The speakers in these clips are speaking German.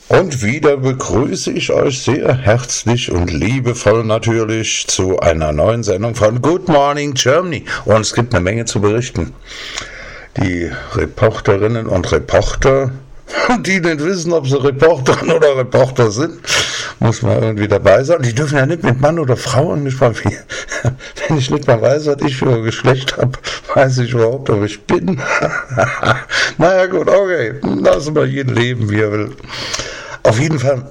Und wieder begrüße ich euch sehr herzlich und liebevoll natürlich zu einer neuen Sendung von Good Morning Germany. Und es gibt eine Menge zu berichten. Die Reporterinnen und Reporter, die nicht wissen, ob sie Reporterinnen oder Reporter sind, muss man irgendwie dabei sein. Die dürfen ja nicht mit Mann oder Frau angesprochen werden. Wenn ich nicht mal weiß, was ich für ein Geschlecht habe, weiß ich überhaupt, ob ich bin. Naja gut, okay, lassen wir jeden leben, wie er will. Auf jeden Fall,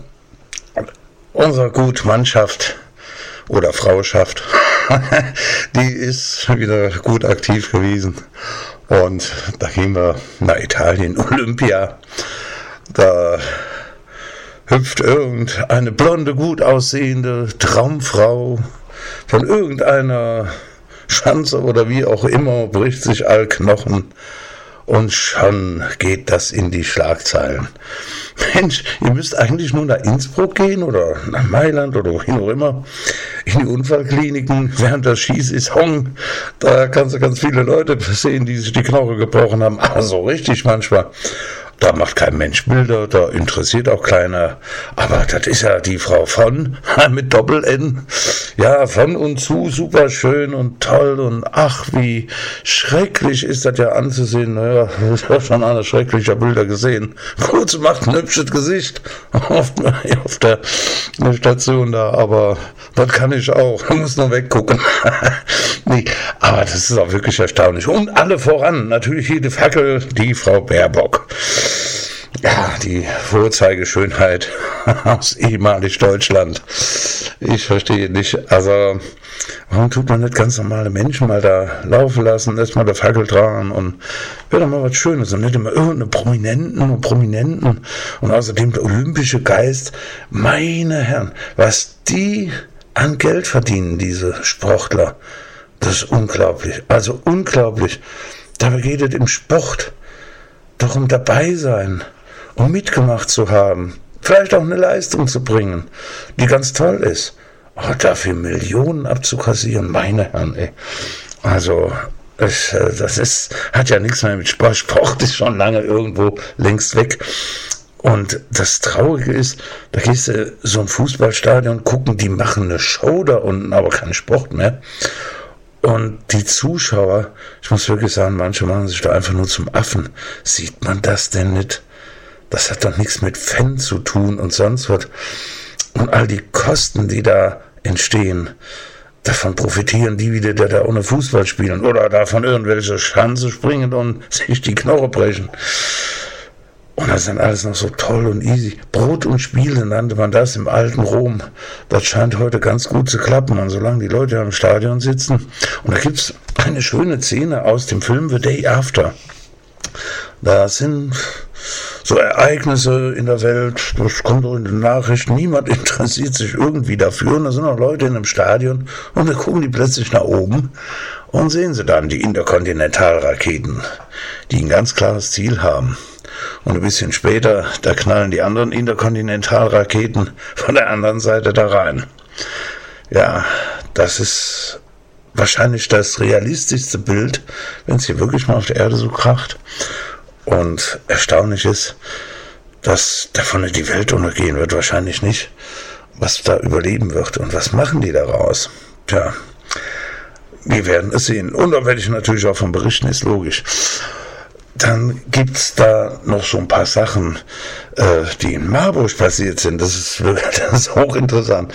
unsere Gutmannschaft oder Frauschaft, die ist wieder gut aktiv gewesen. Und da gehen wir nach Italien, Olympia. Da hüpft irgendeine blonde, gut aussehende Traumfrau von irgendeiner Schanze oder wie auch immer, bricht sich all Knochen. Und schon geht das in die Schlagzeilen. Mensch, ihr müsst eigentlich nur nach Innsbruck gehen oder nach Mailand oder wohin auch immer, in die Unfallkliniken während der Skisaison. Da kannst du ganz viele Leute sehen, die sich die Knochen gebrochen haben. Aber so richtig manchmal. Da macht kein Mensch Bilder, da interessiert auch keiner. Aber das ist ja die Frau von, mit Doppel-N. Ja, von und zu, super schön und toll und ach, wie schrecklich ist das ja anzusehen. Naja, ich habe schon alle schreckliche Bilder gesehen. Gut, sie macht ein hübsches Gesicht auf der Station da, aber das kann ich auch. Ich muss nur weggucken. Nee, aber das ist auch wirklich erstaunlich. Und alle voran, natürlich jede Fackel, die Frau Baerbock. Ja, die Vorzeigeschönheit aus ehemalig Deutschland. Ich verstehe nicht, also warum tut man nicht ganz normale Menschen mal da laufen lassen, erstmal der Fackel tragen und wäre doch mal was Schönes und nicht immer irgendeine Prominenten und außerdem der olympische Geist. Meine Herren, was die an Geld verdienen, diese Sportler, das ist unglaublich, also unglaublich. Dabei geht es im Sport doch um dabei sein, um mitgemacht zu haben, vielleicht auch eine Leistung zu bringen, die ganz toll ist. Aber dafür Millionen abzukassieren, meine Herren, ey. Also, hat ja nichts mehr mit Sport. Sport ist schon lange irgendwo längst weg. Und das Traurige ist, da gehst du so ein Fußballstadion gucken, die machen eine Show da unten, aber keinen Sport mehr. Und die Zuschauer, ich muss wirklich sagen, manche machen sich da einfach nur zum Affen. Sieht man das denn nicht? Das hat doch nichts mit Fan zu tun und sonst was. Und all die Kosten, die da entstehen, davon profitieren die wieder, die da ohne Fußball spielen oder davon irgendwelche Schanze springen und sich die Knochen brechen. Und das ist dann alles noch so toll und easy. Brot und Spiele nannte man das im alten Rom. Das scheint heute ganz gut zu klappen. Und solange die Leute im Stadion sitzen. Und da gibt's eine schöne Szene aus dem Film The Day After. Da sind so Ereignisse in der Welt, das kommt auch in den Nachrichten, niemand interessiert sich irgendwie dafür. Und da sind auch Leute in einem Stadion und da gucken die plötzlich nach oben und sehen sie dann die Interkontinentalraketen, die ein ganz klares Ziel haben. Und ein bisschen später, da knallen die anderen Interkontinentalraketen von der anderen Seite da rein. Ja, das ist wahrscheinlich das realistischste Bild, wenn es hier wirklich mal auf der Erde so kracht. Und erstaunlich ist, dass davon nicht die Welt untergehen wird, wahrscheinlich nicht, was da überleben wird. Und was machen die daraus? Tja, wir werden es sehen. Und da werde ich natürlich auch von berichten, ist logisch. Dann gibt's da noch so ein paar Sachen, die in Marburg passiert sind. Das ist hochinteressant.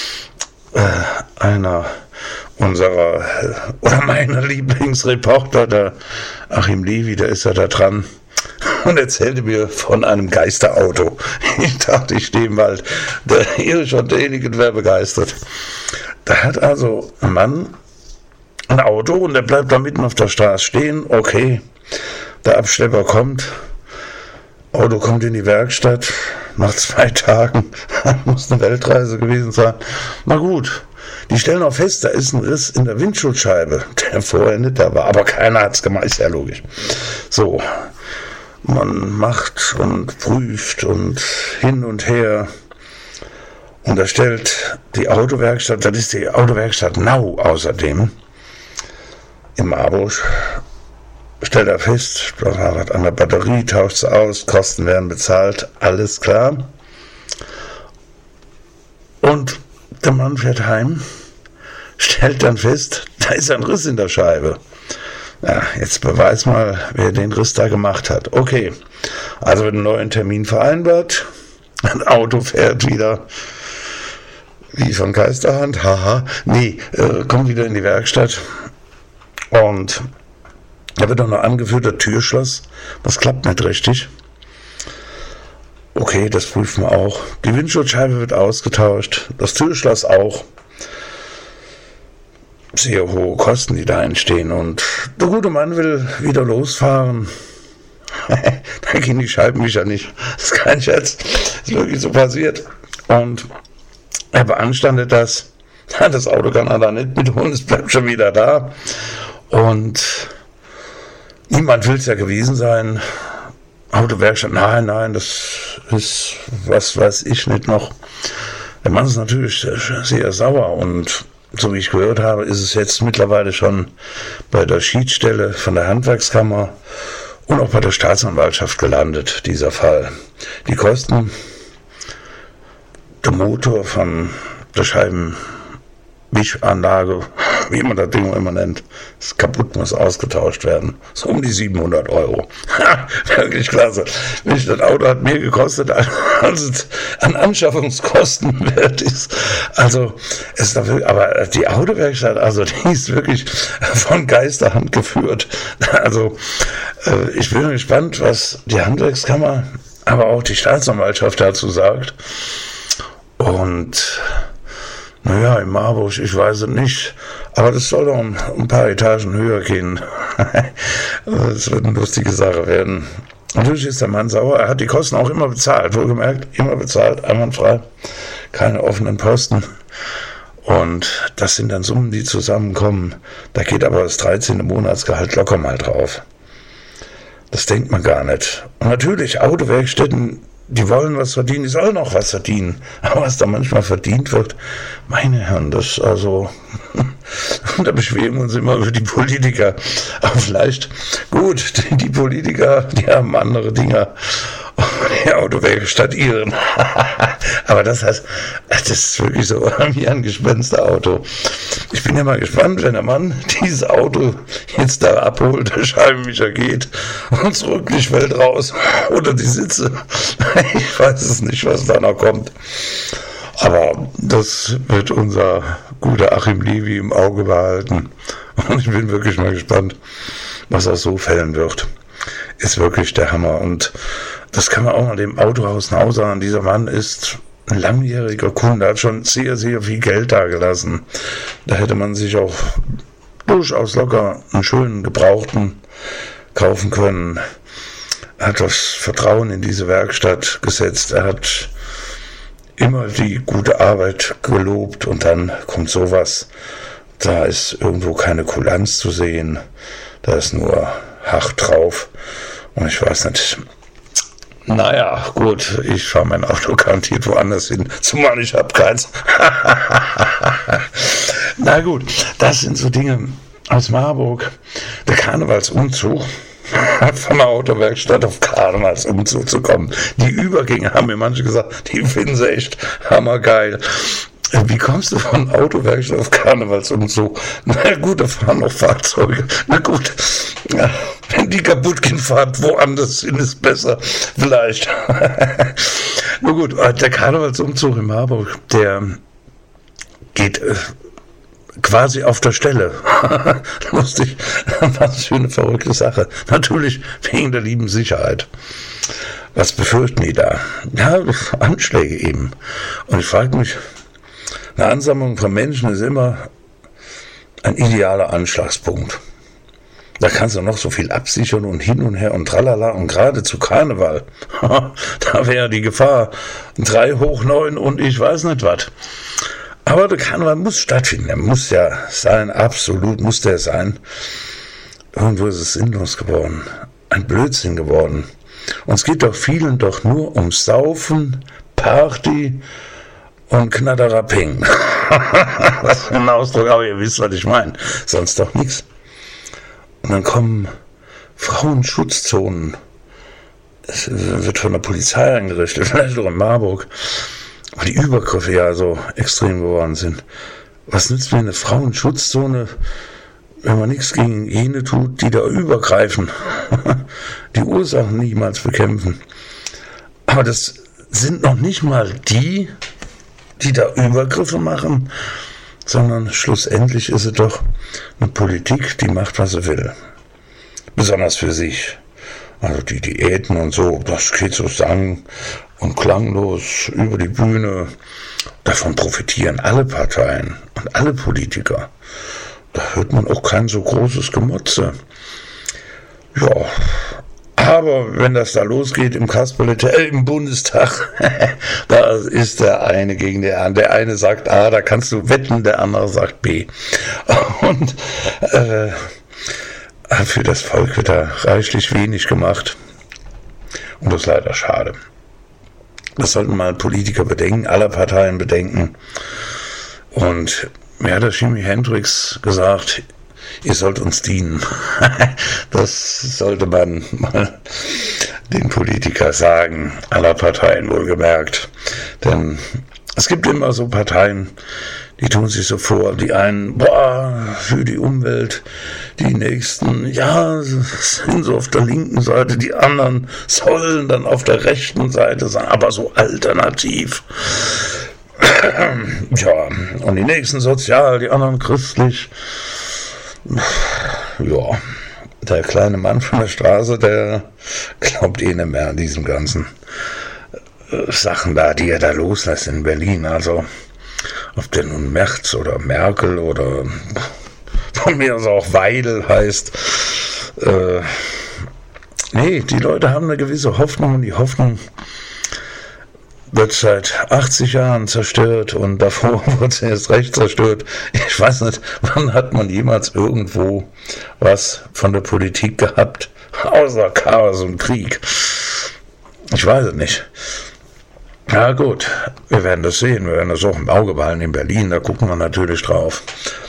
Einer unserer, oder meiner Lieblingsreporter, der Achim Levi, der ist ja da dran und erzählte mir von einem Geisterauto. Ich dachte, ich stehe im Wald. Der Erich und derjenige wäre begeistert. Da hat also ein Mann ein Auto und der bleibt da mitten auf der Straße stehen. Okay, der Abschlepper kommt, Auto kommt in die Werkstatt, nach 2 Tagen, muss eine Weltreise gewesen sein. Na gut, die stellen auch fest, da ist ein Riss in der Windschutzscheibe, der vorher nicht da war, aber keiner hat es gemacht, ist ja logisch. So, man macht und prüft und hin und her und da stellt die Autowerkstatt, das ist die Autowerkstatt Nau außerdem, in Marburg, stellt er fest, da war was an der Batterie, tauscht es aus, Kosten werden bezahlt, alles klar. Und der Mann fährt heim, stellt dann fest, da ist ein Riss in der Scheibe. Ja, jetzt beweis mal, wer den Riss da gemacht hat. Okay, also wird einen neuen Termin vereinbart, ein Auto fährt wieder wie von Geisterhand, kommt wieder in die Werkstatt und da wird auch noch angeführt, der Türschloss, das klappt nicht richtig. Okay, das prüfen wir auch. Die Windschutzscheibe wird ausgetauscht, das Türschloss auch. Sehr hohe Kosten, die da entstehen. Und der gute Mann will wieder losfahren. Da gehen die Scheibenwischer nicht. Das ist kein Scherz. Das ist wirklich so passiert. Und er beanstandet das. Das Auto kann er da nicht mitholen, es bleibt schon wieder da. Und niemand will es ja gewesen sein. Autowerkstatt, nein, das ist, was weiß ich nicht noch. Der Mann ist natürlich sehr sauer und so wie ich gehört habe, ist es jetzt mittlerweile schon bei der Schiedsstelle von der Handwerkskammer und auch bei der Staatsanwaltschaft gelandet, dieser Fall. Die Kosten, der Motor von der Scheibenwischanlage, wie man das Ding immer nennt, ist kaputt, muss ausgetauscht werden. So um die 700 €. Wirklich klasse. Das Auto hat mehr gekostet, als es an Anschaffungskosten wert ist. Also, aber die Autowerkstatt, also die ist wirklich von Geisterhand geführt. Also, ich bin gespannt, was die Handwerkskammer, aber auch die Staatsanwaltschaft dazu sagt. Und naja, in Marburg, ich weiß es nicht, aber das soll doch ein paar Etagen höher gehen. Das wird eine lustige Sache werden. Natürlich ist der Mann sauer, er hat die Kosten auch immer bezahlt, wohlgemerkt, immer bezahlt, einwandfrei, keine offenen Posten. Und das sind dann Summen, die zusammenkommen, da geht aber das 13. Monatsgehalt locker mal drauf. Das denkt man gar nicht. Und natürlich, Autowerkstätten, die wollen was verdienen, die sollen auch was verdienen. Aber was da manchmal verdient wird, meine Herren, das also, da beschweren wir uns immer über die Politiker. Aber vielleicht, gut, die Politiker, die haben andere Dinger. Die Autowerkstatt ihren. Aber das heißt, das ist wirklich so wie ein Gespensterauto. Ich bin ja mal gespannt, wenn der Mann dieses Auto jetzt da abholt, der Scheibenwischer geht und das Rücklicht fällt raus oder die Sitze. Ich weiß es nicht, was da noch kommt. Aber das wird unser guter Achim Levi im Auge behalten. Und ich bin wirklich mal gespannt, was er so fällen wird. Ist wirklich der Hammer. Und das kann man auch mal dem Autohaus Nau sagen. Dieser Mann ist ein langjähriger Kunde, hat schon sehr, sehr viel Geld dagelassen. Da hätte man sich auch durchaus locker einen schönen Gebrauchten kaufen können. Er hat das Vertrauen in diese Werkstatt gesetzt. Er hat immer die gute Arbeit gelobt und dann kommt sowas. Da ist irgendwo keine Kulanz zu sehen. Da ist nur hart drauf. Und ich weiß nicht. Naja, gut, ich fahre mein Auto garantiert woanders hin, zumal ich habe keins. Na gut, das sind so Dinge aus Marburg. Der Karnevalsumzug, von der Autowerkstatt auf Karnevalsumzug zu kommen. Die Übergänge haben mir manche gesagt, die finden sie echt hammergeil. Wie kommst du von Autowerkstatt auf Karnevalsumzug? Na gut, da fahren noch Fahrzeuge. Na gut, ja, wenn die kaputt gehen, fahrt woanders hin, ist besser. Vielleicht. Na gut, der Karnevalsumzug in Marburg, der geht quasi auf der Stelle. Lustig, was für eine verrückte Sache. Natürlich wegen der lieben Sicherheit. Was befürchten die da? Ja, Anschläge eben. Und ich frage mich, eine Ansammlung von Menschen ist immer ein idealer Anschlagspunkt. Da kannst du noch so viel absichern und hin und her und tralala und gerade zu Karneval. Da wäre die Gefahr 3 hoch 9 und ich weiß nicht was. Aber der Karneval muss stattfinden. Er muss ja sein, absolut muss der sein. Irgendwo ist es sinnlos geworden. Ein Blödsinn geworden. Und es geht doch vielen doch nur ums Saufen, Party und Knatteraping. Was für ein Ausdruck, aber ihr wisst, was ich meine. Sonst doch nichts. Und dann kommen Frauenschutzzonen. Es wird von der Polizei eingerichtet, vielleicht auch in Marburg, weil die Übergriffe ja so extrem geworden sind. Was nützt mir eine Frauenschutzzone, wenn man nichts gegen jene tut, die da übergreifen, die Ursachen niemals bekämpfen. Aber das sind noch nicht mal die da Übergriffe machen, sondern schlussendlich ist es doch eine Politik, die macht, was sie will. Besonders für sich. Also die Diäten und so, das geht so sang- und klanglos über die Bühne. Davon profitieren alle Parteien und alle Politiker. Da hört man auch kein so großes Gemotze. Ja, aber wenn das da losgeht im Kasperle-Hotel im Bundestag, da ist der eine gegen den anderen. Der eine sagt A, da kannst du wetten, der andere sagt B. Und für das Volk wird da reichlich wenig gemacht. Und das ist leider schade. Das sollten mal Politiker bedenken, alle Parteien bedenken. Und mir hat der Jimi Hendrix gesagt, ihr sollt uns dienen. Das sollte man mal den Politiker sagen, aller Parteien wohlgemerkt. Denn es gibt immer so Parteien, die tun sich so vor, die einen, für die Umwelt, die nächsten, ja, sind so auf der linken Seite, die anderen sollen dann auf der rechten Seite sein, aber so alternativ. Ja, und die nächsten sozial, die anderen christlich. Ja, der kleine Mann von der Straße, der glaubt nicht mehr an diesen ganzen Sachen da, die er da loslässt in Berlin. Also, ob der nun Merz oder Merkel oder von mir aus auch Weidel heißt. Nee, die Leute haben eine gewisse Hoffnung und die Hoffnung wird seit 80 Jahren zerstört und davor wurde sie erst recht zerstört. Ich weiß nicht, wann hat man jemals irgendwo was von der Politik gehabt, außer Chaos und Krieg. Ich weiß es nicht. Ja gut, wir werden das sehen, wir werden das auch im Auge behalten in Berlin, da gucken wir natürlich drauf.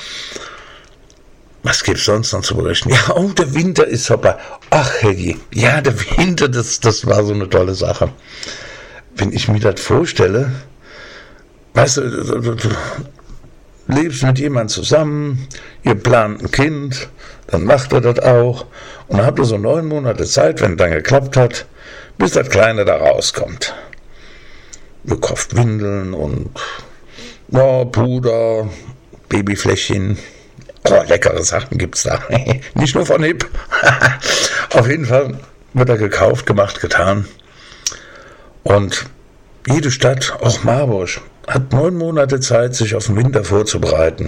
Was gibt's sonst noch zu berichten? Ja, oh, der Winter ist vorbei. Ach herrje, ja, der Winter, das war so eine tolle Sache. Wenn ich mir das vorstelle, weißt du lebst mit jemandem zusammen, ihr plant ein Kind, dann macht er das auch und dann habt ihr so 9 Monate Zeit, wenn es dann geklappt hat, bis das Kleine da rauskommt. Ihr kauft Windeln und Puder, Babyfläschchen. Oh, leckere Sachen gibt's da. Nicht nur von Hip. Auf jeden Fall wird er gekauft, gemacht, getan. Und jede Stadt, auch Marburg, hat 9 Monate Zeit, sich auf den Winter vorzubereiten.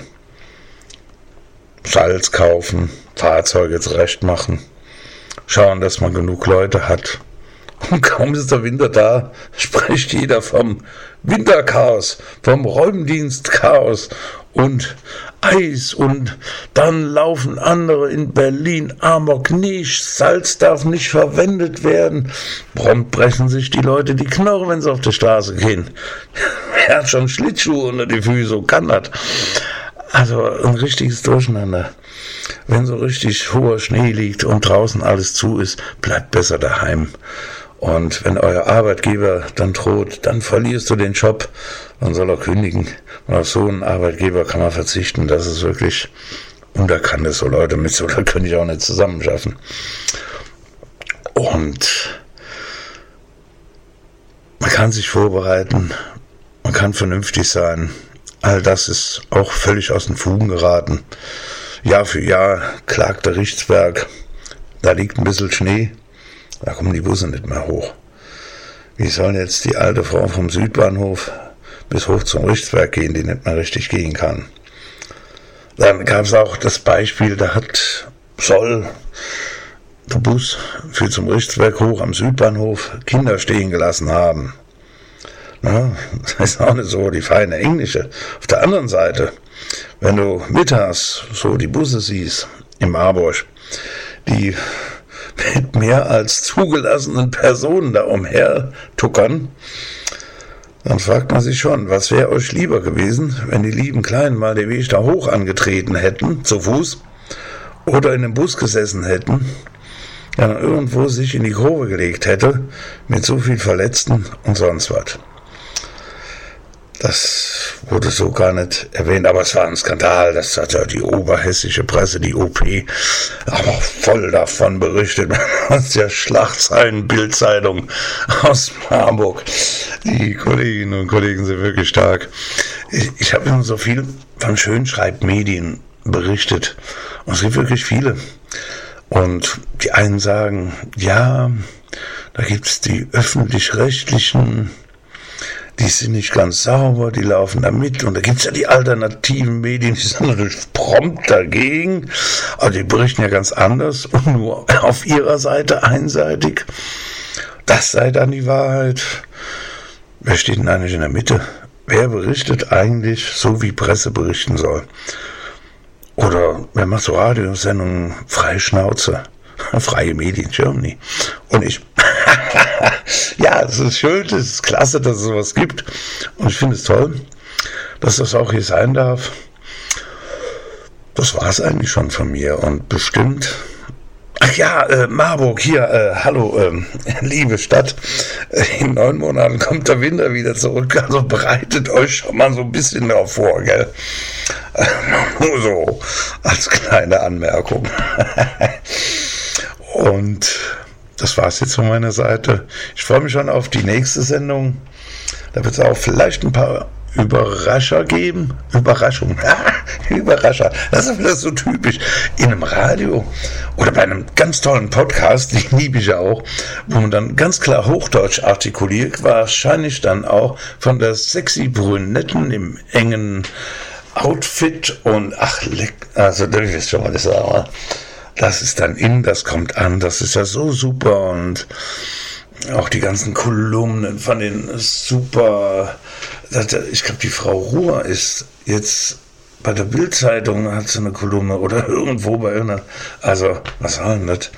Salz kaufen, Fahrzeuge zurecht machen, schauen, dass man genug Leute hat. Und kaum ist der Winter da, spricht jeder vom Winterchaos, vom Räumdienstchaos und Eis. Und dann laufen andere in Berlin amok, nicht, Salz darf nicht verwendet werden. Prompt brechen sich die Leute die Knochen, wenn sie auf die Straße gehen. Er hat schon Schlittschuhe unter die Füße, kann das. Also ein richtiges Durcheinander. Wenn so richtig hoher Schnee liegt und draußen alles zu ist, bleibt besser daheim. Und wenn euer Arbeitgeber dann droht, dann verlierst du den Job, dann soll er kündigen. Und auf so einen Arbeitgeber kann man verzichten. Das ist wirklich unerkannt. So Leute mit so, da könnte ich auch nicht zusammen schaffen. Und man kann sich vorbereiten, man kann vernünftig sein. All das ist auch völlig aus den Fugen geraten. Jahr für Jahr klagt der Richtsberg, da liegt ein bisschen Schnee. Da kommen die Busse nicht mehr hoch. Wie soll jetzt die alte Frau vom Südbahnhof bis hoch zum Richtsberg gehen, die nicht mehr richtig gehen kann? Dann gab es auch das Beispiel, soll der Bus für zum Richtsberg hoch am Südbahnhof Kinder stehen gelassen haben. Na, das ist auch nicht so die feine Englische. Auf der anderen Seite, wenn du mittags so die Busse siehst in Marburg, die mit mehr als zugelassenen Personen da umhertuckern, dann fragt man sich schon, was wäre euch lieber gewesen, wenn die lieben Kleinen mal den Weg da hoch angetreten hätten, zu Fuß, oder in einem Bus gesessen hätten, der dann irgendwo sich in die Kurve gelegt hätte, mit so viel Verletzten und sonst was. Das wurde so gar nicht erwähnt, aber es war ein Skandal. Das hat ja die oberhessische Presse, die OP, aber voll davon berichtet. Aus der Schlagzeilen Bildzeitung aus Marburg. Die Kolleginnen und Kollegen sind wirklich stark. Ich habe immer so viel von Schönschreibmedien berichtet. Und es gibt wirklich viele. Und die einen sagen, ja, da gibt es die öffentlich-rechtlichen, die sind nicht ganz sauber, die laufen da mit. Und da gibt es ja die alternativen Medien, die sind natürlich prompt dagegen. Aber die berichten ja ganz anders und nur auf ihrer Seite einseitig. Das sei dann die Wahrheit. Wer steht denn eigentlich in der Mitte? Wer berichtet eigentlich so, wie Presse berichten soll? Oder wer macht so Radiosendungen, freie Schnauze? Freie Medien Germany. Und ich... Ja, es ist schön, es ist klasse, dass es sowas gibt. Und ich finde es toll, dass das auch hier sein darf. Das war es eigentlich schon von mir. Und bestimmt... Ach ja, Marburg, hier, hallo, liebe Stadt. In 9 Monaten kommt der Winter wieder zurück. Also bereitet euch schon mal so ein bisschen darauf vor, gell? Nur so, als kleine Anmerkung. Und... das war es jetzt von meiner Seite. Ich freue mich schon auf die nächste Sendung. Da wird es auch vielleicht ein paar Überrascher geben. Überraschung. Überrascher. Das ist wieder so typisch. In einem Radio oder bei einem ganz tollen Podcast, den liebe ich ja auch, wo man dann ganz klar Hochdeutsch artikuliert, wahrscheinlich dann auch von der sexy Brünetten im engen Outfit und also das ist schon mal das sagen. Das ist dann das kommt an, das ist ja so super und auch die ganzen Kolumnen von den super, ich glaube die Frau Ruhr ist jetzt bei der Bildzeitung, hat sie eine Kolumne oder irgendwo bei irgendeiner, also was soll denn das?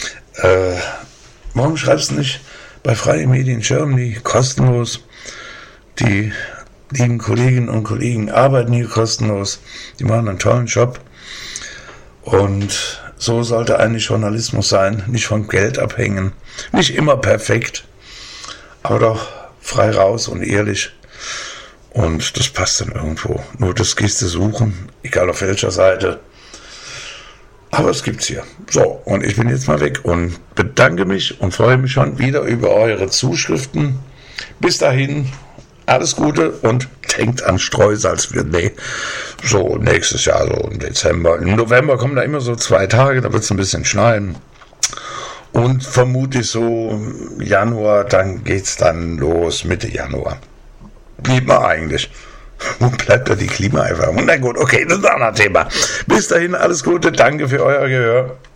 Warum schreibst du nicht bei Freie Medien Germany kostenlos? Die lieben Kolleginnen und Kollegen arbeiten hier kostenlos, die machen einen tollen Job und so sollte eigentlich Journalismus sein, nicht von Geld abhängen, nicht immer perfekt, aber doch frei raus und ehrlich. Und das passt dann irgendwo. Nur das gehst du suchen, egal auf welcher Seite. Aber es gibt's hier. So, und ich bin jetzt mal weg und bedanke mich und freue mich schon wieder über eure Zuschriften. Bis dahin, alles Gute und denkt an Streusalz. So nächstes Jahr, so im Dezember. Im November kommen da immer so 2 Tage, da wird es ein bisschen schneien. Und vermutlich so Januar, dann geht's dann los, Mitte Januar. Blieb mal eigentlich. Wo bleibt da die Klimaerwärmung? Na gut, okay, das ist ein anderes Thema. Bis dahin, alles Gute, danke für euer Gehör.